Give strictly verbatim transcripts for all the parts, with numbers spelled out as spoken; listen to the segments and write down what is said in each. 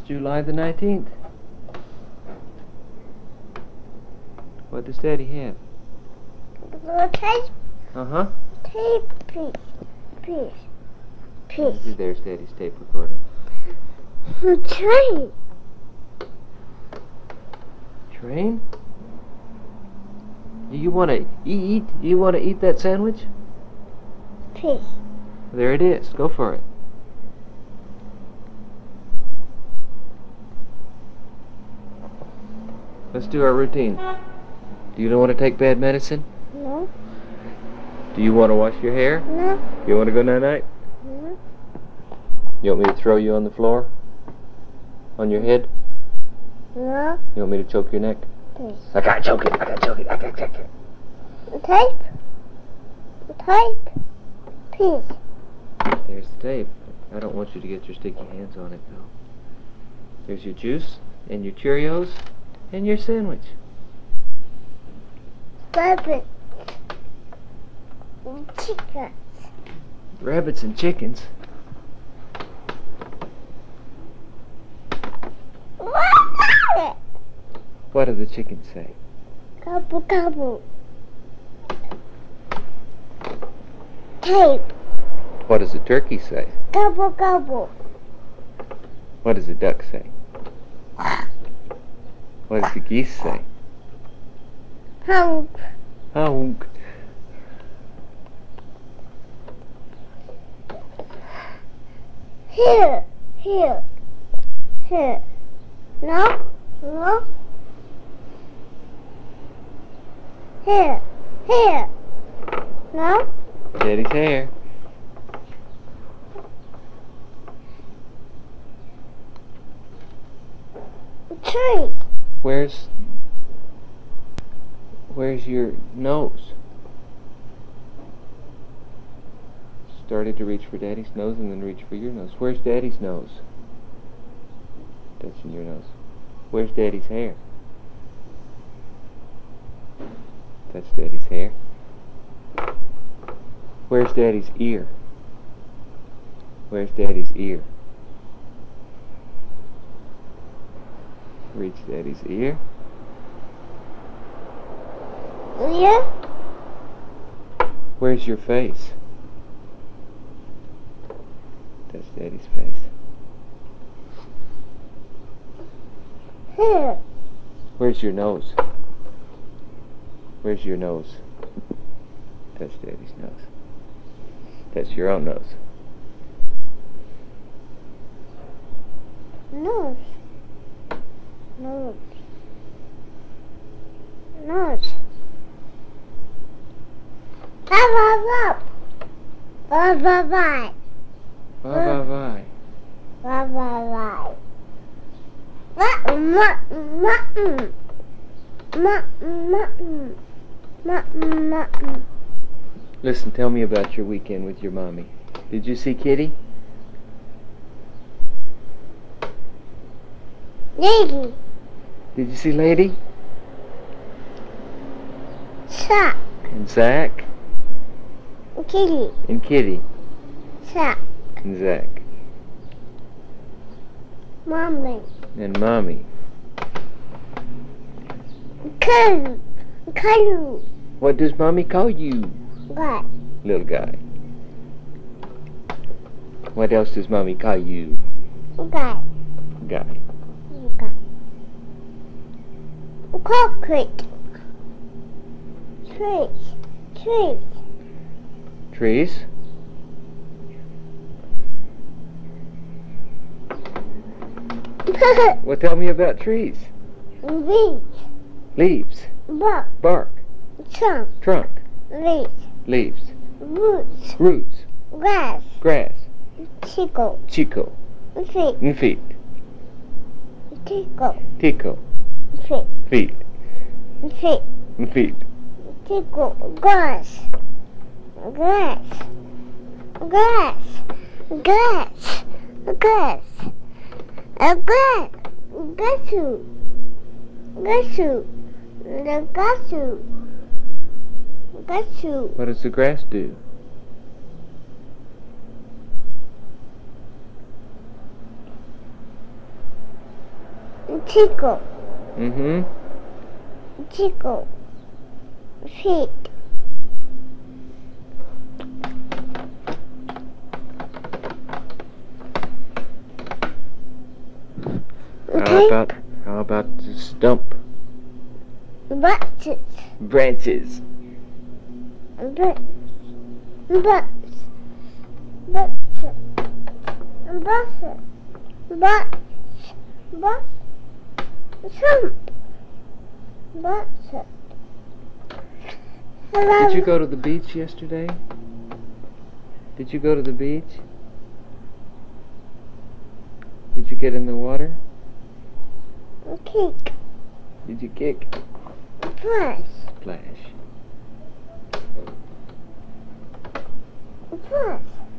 July the nineteenth. What does Daddy have? The tape. Uh-huh. Tape piece. Piece. Piece. There's Daddy's tape recorder. The train. Train? You want to eat? You want to eat that sandwich? Piece. There it is. Go for it. Let's do our routine. Do you don't want to take bad medicine? No. Do you want to wash your hair? No. You want to go night-night? No. You want me to throw you on the floor? On your head? No. You want me to choke your neck? Piece. I gotta choke it. I gotta choke it. I gotta choke it. The tape. The tape. Piece. There's the tape. I don't want you to get your sticky hands on it, though. There's your juice, and your Cheerios, and your sandwich. Rabbit. Chickens. Rabbits and chickens. Rabbit. What do the chickens say? Gobble gobble. Tape. What does the turkey say? Gobble gobble. What does the duck say? What does the geese say? Honk. Honk. Here. Here. Here. No. No. Here. Here. No. Daddy's hair. Tree. Where's... Where's your nose? Started to reach for Daddy's nose and then reach for your nose. Where's Daddy's nose? Touching your nose. Where's Daddy's hair? That's Daddy's hair. Where's Daddy's ear? Where's Daddy's ear? Reach Daddy's ear. Ear. Where's your face? That's Daddy's face. Here. Where's your nose? Where's your nose? That's Daddy's nose. That's your own nose. Nose. Nose. Nose. Bye bye bye. Bye bye bye. Bye bye bye. Bye bye bye. Mutton, mutton, mutton. Mutton, mutton. Mutton, mutton. Listen, tell me about your weekend with your mommy. Did you see Kitty? Lady. Did you see Lady? Sock. And Zach? Kitty. And Kitty? Sock. And Zach? Mommy. And Mommy? Coo. Coo. What does Mommy call you? What? Little guy. What else does Mommy call you? Guy. Guy. Guy. Concrete. Trees. Trees. Trees? Well, tell me about trees. Leaves. Leaves. Bark. Bark. Trunk. Trunk. Leaves. Leaves. Roots. Roots. Grass. Grass. Chico. Chico. Feet. And feet. Tico. Tico. Feet. Feet. Feet. And feet. Tico. Grass. Grass. Grass. Grass. Grass. A grass. Gassu. Gassu. The gassu. Gassu. What does the grass do? Chico. Mm-hmm. Chico. Feet. How Okay. about how about the stump? Buses. Branches. Bus. Bus. Buses. Buses. Bus. Bus. Trump. Buses. Did you go to the beach yesterday? Did you go to the beach? Did you get in the water? Kick. Did you kick? Flash. Splash. Flash.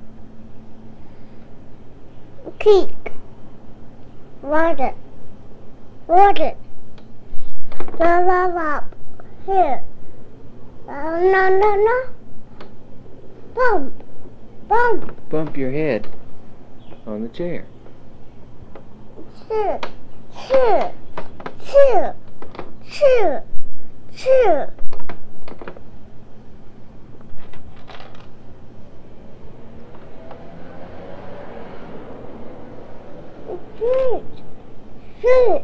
Kick. Water. Water. La la la. Here. Uh, no no no. Bump. Bump. Bump your head on the chair. Cheer. Cheer. Cheer. Cheer. Cheer. Cheer. Cheer.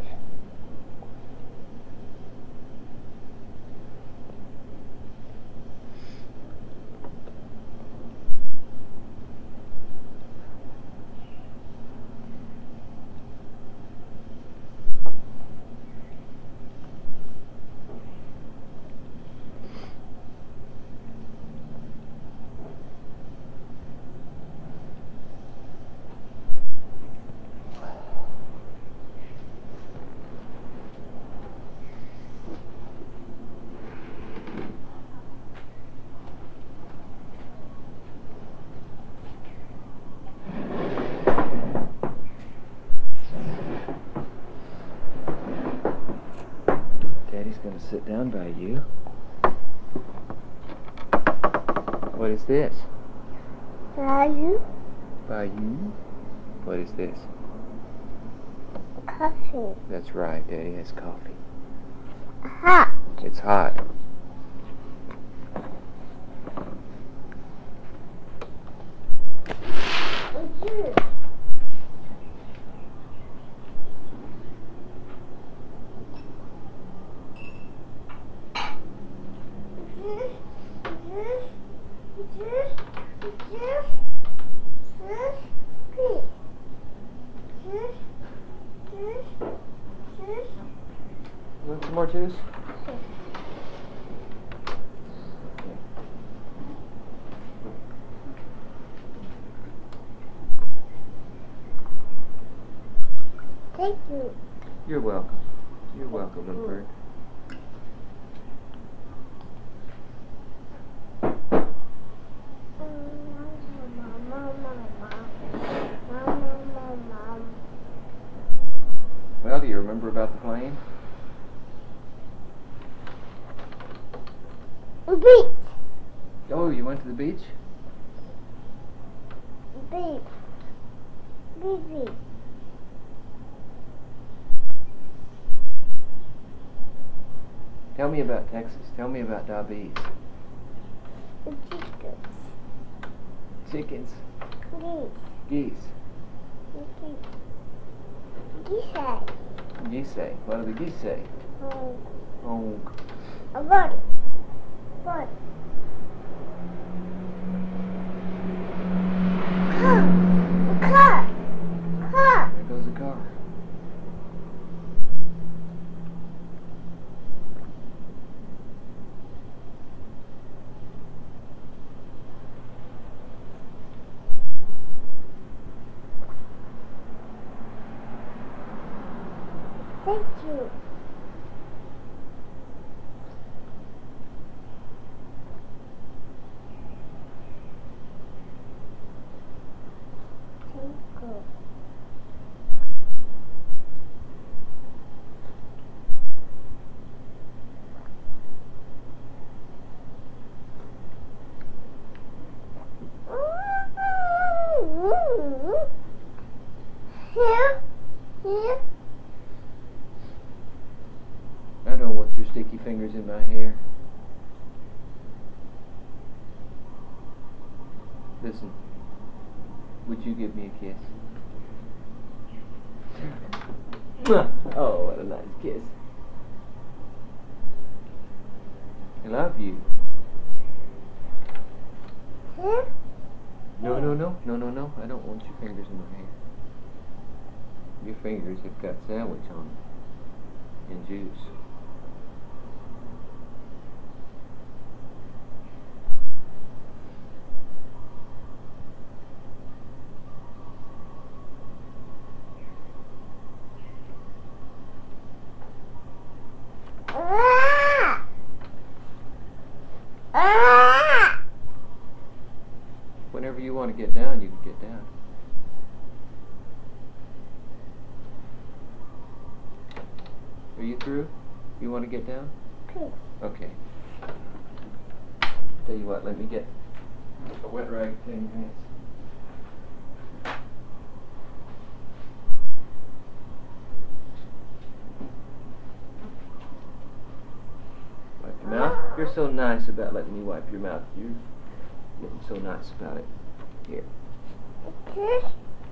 Daddy's gonna sit down by you. What is this? Are you By you? What is this? coffee? That's right, Daddy has coffee. Hot. It's hot. Juice. Want some more juice? Thank you. You're welcome. You're welcome, little bird. Well, do you remember about the plane? Beach. Oh, you went to the beach? Beach. Beach. Tell me about Texas. Tell me about diabetes. Chickens. Geese. Geese. Geese. Geese say. What do the geese say? Oh. Honk. A bird. Bird. Car. A car. Car. There goes a car. Thank you. Thank you. Here, here, fingers in my hair. Listen, would you give me a kiss? Oh, what a nice kiss. I love you. Huh? No, no, no, no, no, no. I don't want your fingers in my hair. Your fingers have got sandwich on them and juice. Ah! Ah! Whenever you want to get down, you can get down. Are you through? You want to get down? Please. Okay. Tell you what, let me get a wet rag to clean your hands. Wipe your mouth. You're so nice about letting me wipe your mouth. You're getting so nice about it. Here. Kiss.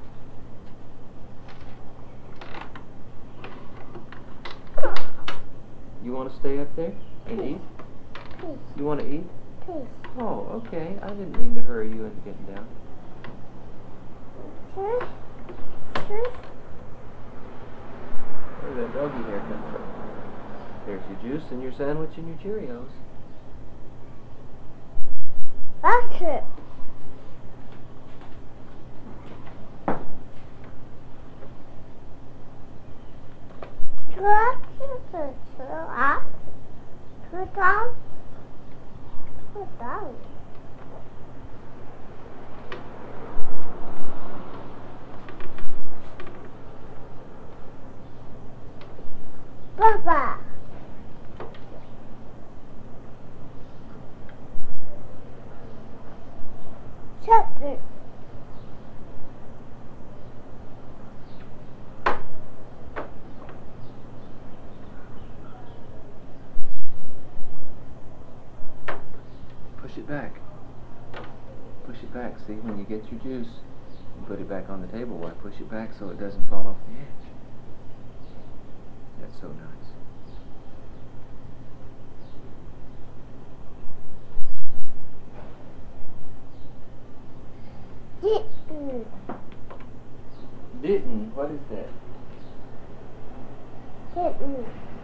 You want to stay up there and eat? Please. You want to eat? Please. Oh, okay. I didn't mean to hurry you into getting down. Kiss. Kiss. Where did that doggy hair come from? There's your juice and your sandwich and your Cheerios. That's it. Put it up. Put down. Put down. Papa. Shut it. Push it back. Push it back. See, when you get your juice, you put it back on the table. Why push it back so it doesn't fall off the edge? That's so nice. Didn't. Didn't? What is that? Didn't.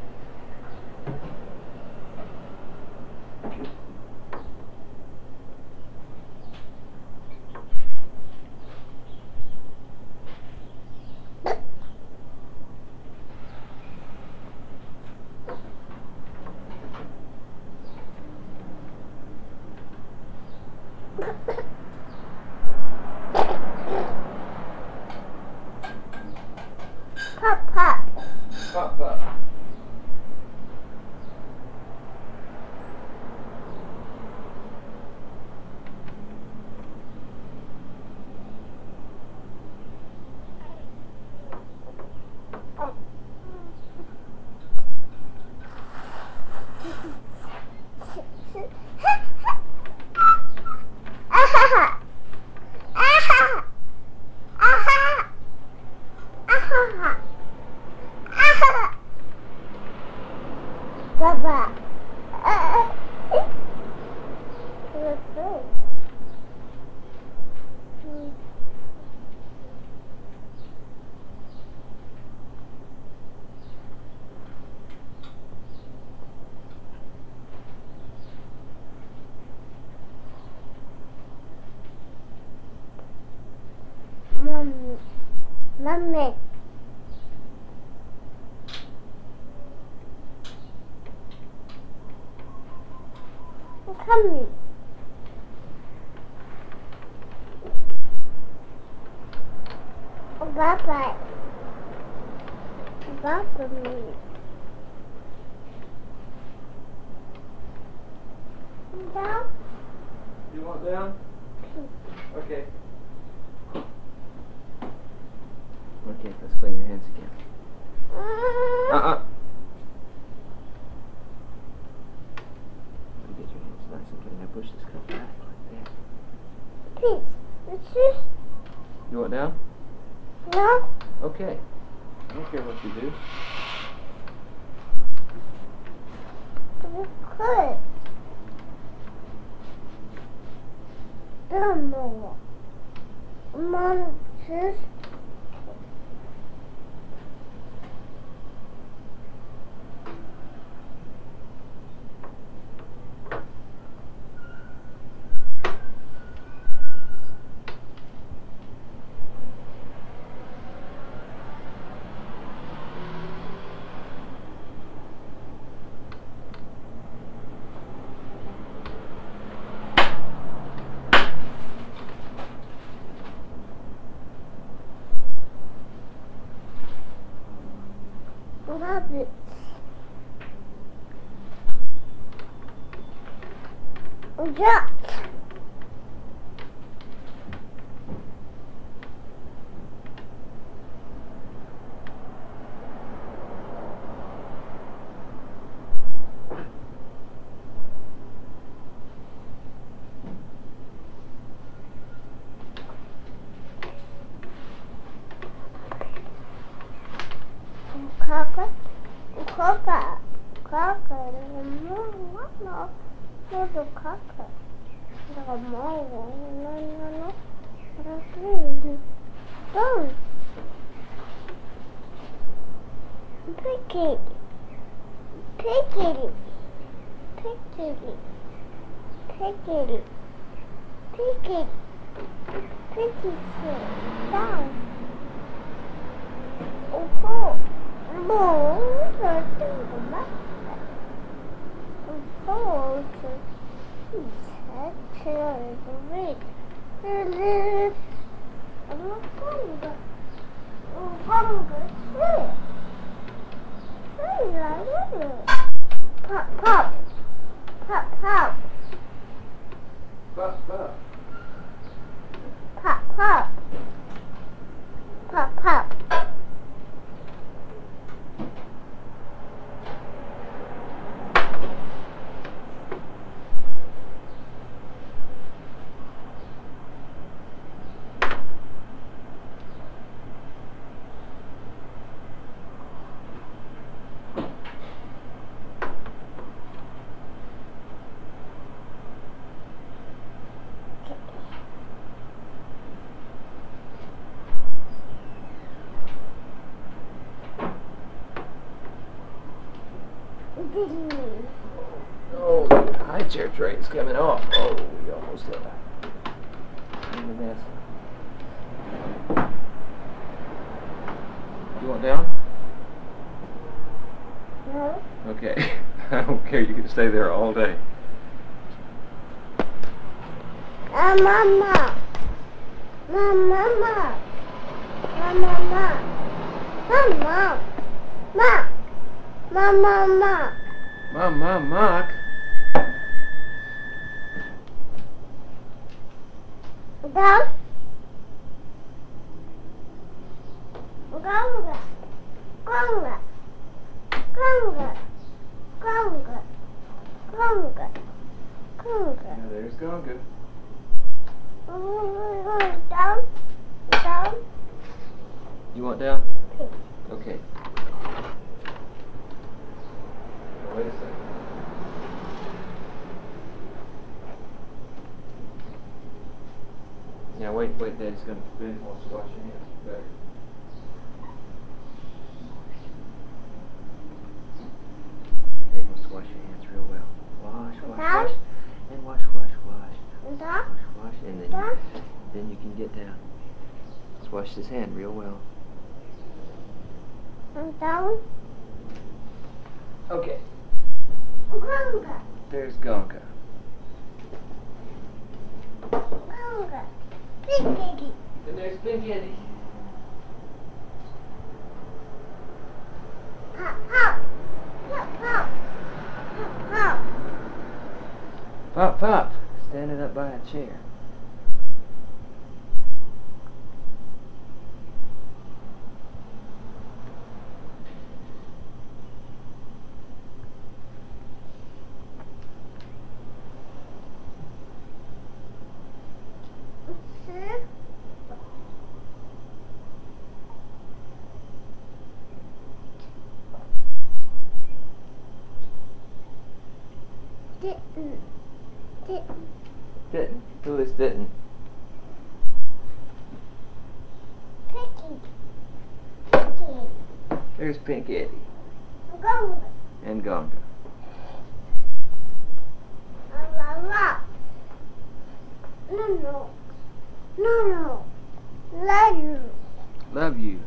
Papa. Pop, pop. Aha! Aha! Aha! Aha! Aha! Papa. Your face. Mommy. Mommy. Come. Papa. Papa me. Down. You want down? Okay. Okay, let's clean your hands again. Uh-uh. push this cup back like that. Please. It's just. You want down? No. Okay. I don't care what you do. You could. Don't know. Mom, just. Rabbits. Ducks. Cocker. Cocker. Cocker. No, no, no, the cocker. The mole. No, no, no. The green. Don't. Pick it. Pick it. Pick it. Pick it. Pick it. Pick it. Down. Oh, no, I think the master. Oh, to eat, to read. And this, I'm not hunger. I'm hunger, see. See, I love it. Pop, pop. Pop, pop. Pop, pop. Pop, pop. Pop, pop. Oh, the high chair train's coming off. Oh, we almost hit that. In the mess. You want down? No. Okay. I don't care. You can stay there all day. Uh, Mama. Mama. Mama. Mama. Mama. Mama. Mama. Mom, Mom, Mock. Down. Gonga. Gonga. Gonga. Gonga. Gonga. Gonga. Yeah, there's Gonga. Down. Down. You want down? Okay. Okay. Now, wait a second. Yeah, wait, wait, Daddy's gonna finish. Wants to wash your hands better. Okay, he wants to wash your hands real well. Wash, wash, Down. wash. And wash, wash, wash. Down. Wash, wash, and then Down. you, then you can get down. Let's wash his hand real well. Down. Okay, Gonga. there's Gonka. Gonga. Big kitty. And there's Big Eddie. Pop, pop. Pop, pop. Pop, pop. Pop, pop. Standing up by a chair. Didn't. Didn't. Didn't. Who is didn't? Pinky. Pinky. There's Pink Eddie. Gonga. And Gonga. La la la. No no. No no. Love you. Love you.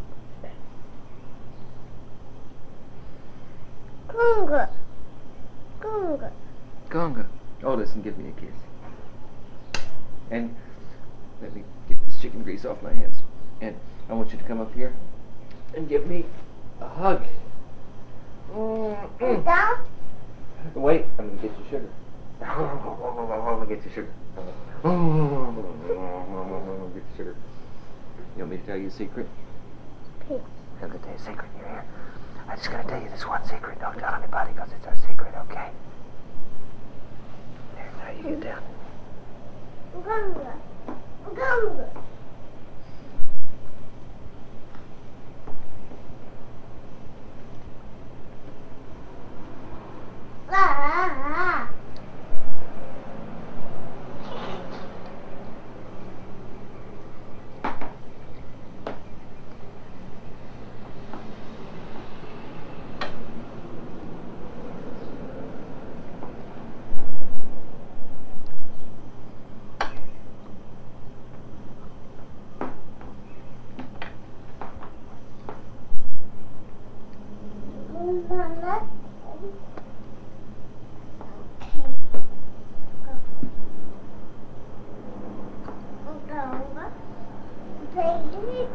Gonga. Gonga. Gonga. Oh, listen, give me a kiss. And let me get this chicken grease off my hands. And I want you to come up here and give me a hug. Mm-mm. Down. Wait, I'm gonna get you sugar. I'm gonna get you sugar. I'm gonna get you sugar. You want me to tell you a secret? Please. I'm gonna tell you a secret. You're here. I'm just gonna tell you this one secret. Don't tell anybody because it's our secret, okay? There, now you get down. Gonga. Gonga. Ah. Mama. Gonga. Baby.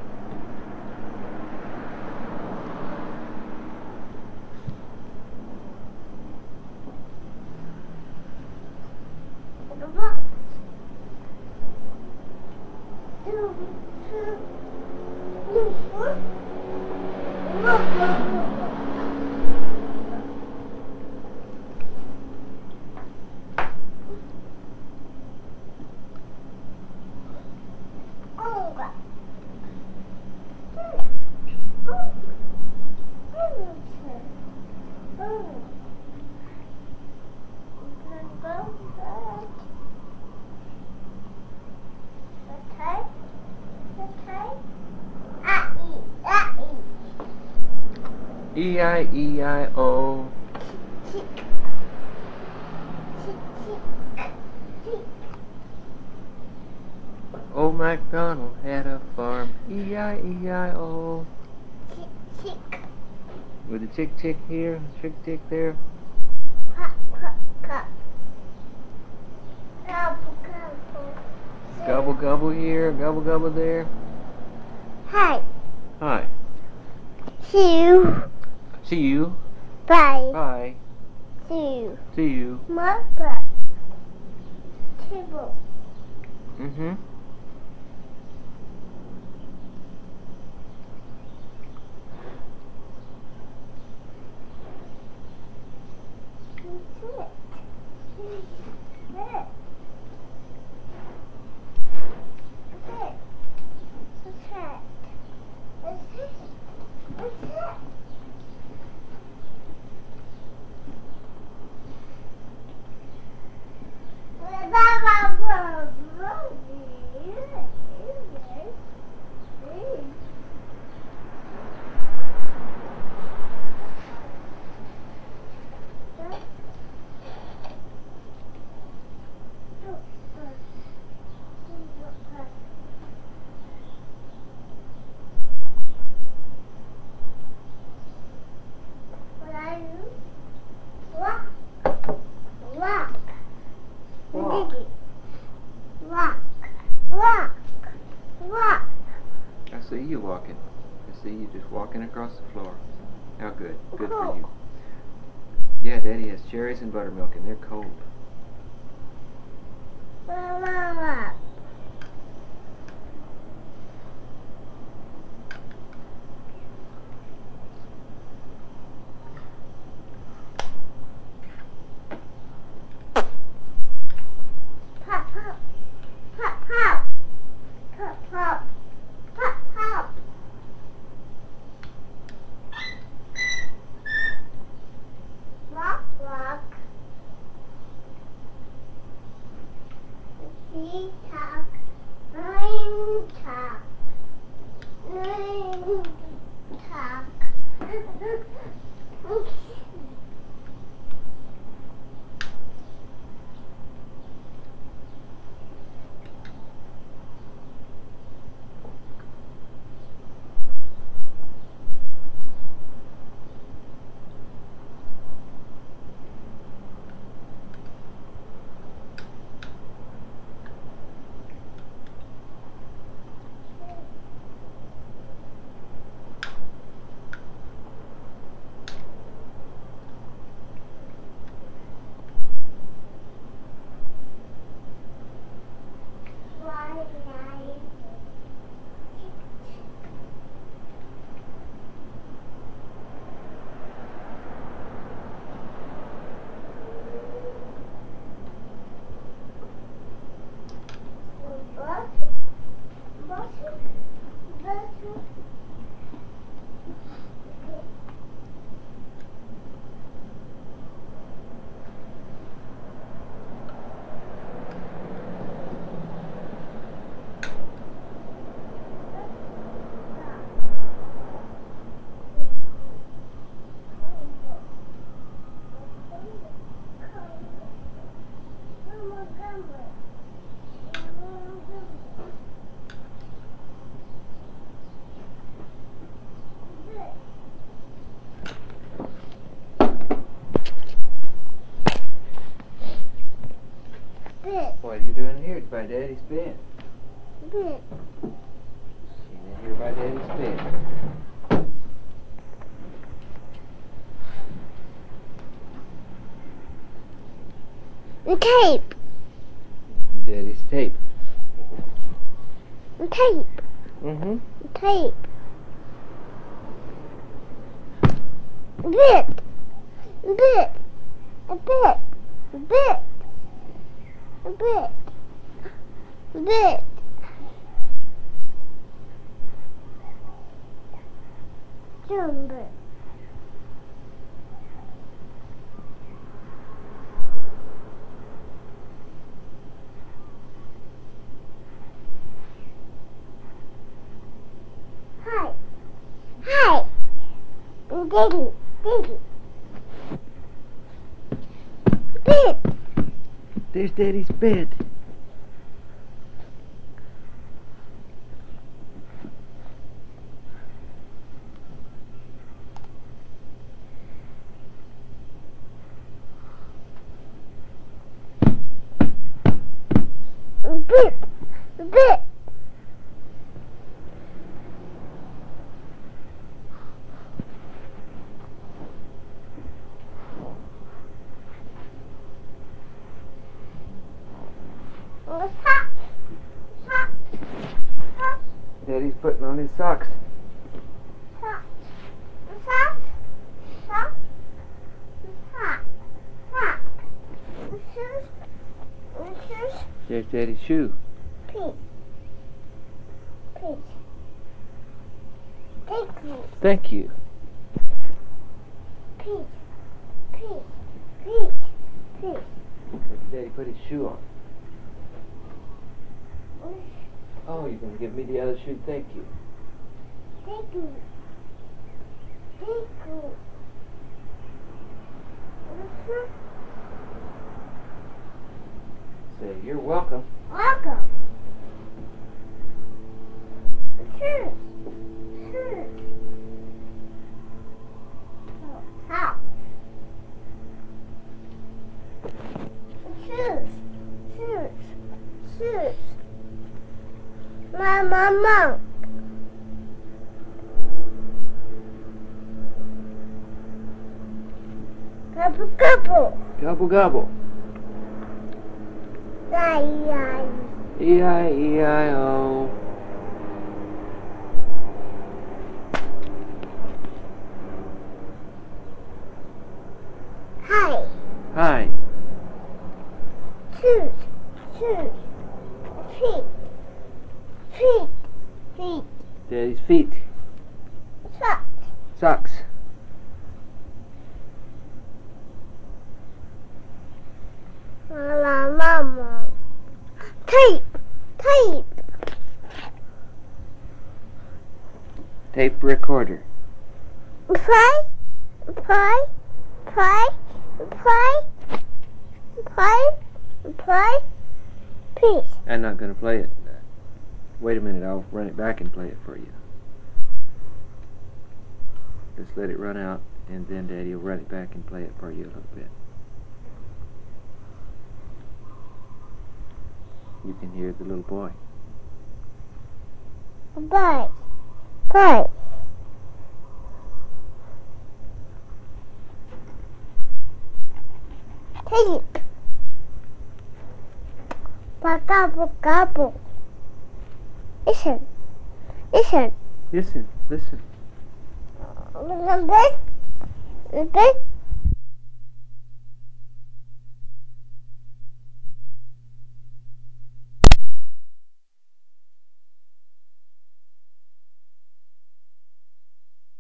E I E I O. Old MacDonald had a farm. E I E I O. With a chick chick here, a chick chick there. Gobble gobble here, gobble gobble there. Hi. Hi. See you. See you. Bye. Bye. See you. See you. Mother. Table. Mm-hmm. I see you walking. I see you just walking across the floor. How good. Good for you. Yeah, Daddy has cherries and buttermilk and they're cold. Mama. Pop, pop. Pop, pop. Pop, pop. Pop, pop. Rock, rock. Bit. What are you doing here? It's by Daddy's bed. Bit. She's in here by Daddy's bed. Tape. Daddy's tape. Tape. Mm-hmm. Tape. Bit. Bit. A bit. Bit. A bit. Bit. Jumper. Hi. Hi. Diggy. Diggy. Bit. There's Daddy's bed. Bit. Bit. Sock. Sock. Sock. Daddy's putting on his socks. Sock. Sock. Sock. Sock. Sock. Shoes. Shoes. There's Daddy's shoe. Peach. Peach. Thank you. Thank you. Peach. Peach. Peach. Peach. Daddy put his shoe on. Oh, you're going to give me the other shoe? Thank you. Thank you. Thank you. Say, you're welcome. Welcome. Shoes. Shoes. Oh, how? Shoes. Shoes. Shoes. Mom, mom, mom. Gobble, gobble. Gobble, gobble. E I E I O. Hi. Hi. Shoes. Shoes. Feet. Feet. Feet. Daddy's feet. Socks. Socks. Mama, mama. Tape. Tape. Tape recorder. Play. Play. Play. Play. Play. Play. Peace. I'm not going to play it. Wait a minute, I'll run it back and play it for you. Just let it run out, and then Daddy will run it back and play it for you a little bit. You can hear the little boy. Bye. Bye. Tape. Gobble, gobble. Listen. Listen. Listen, listen. The big, the big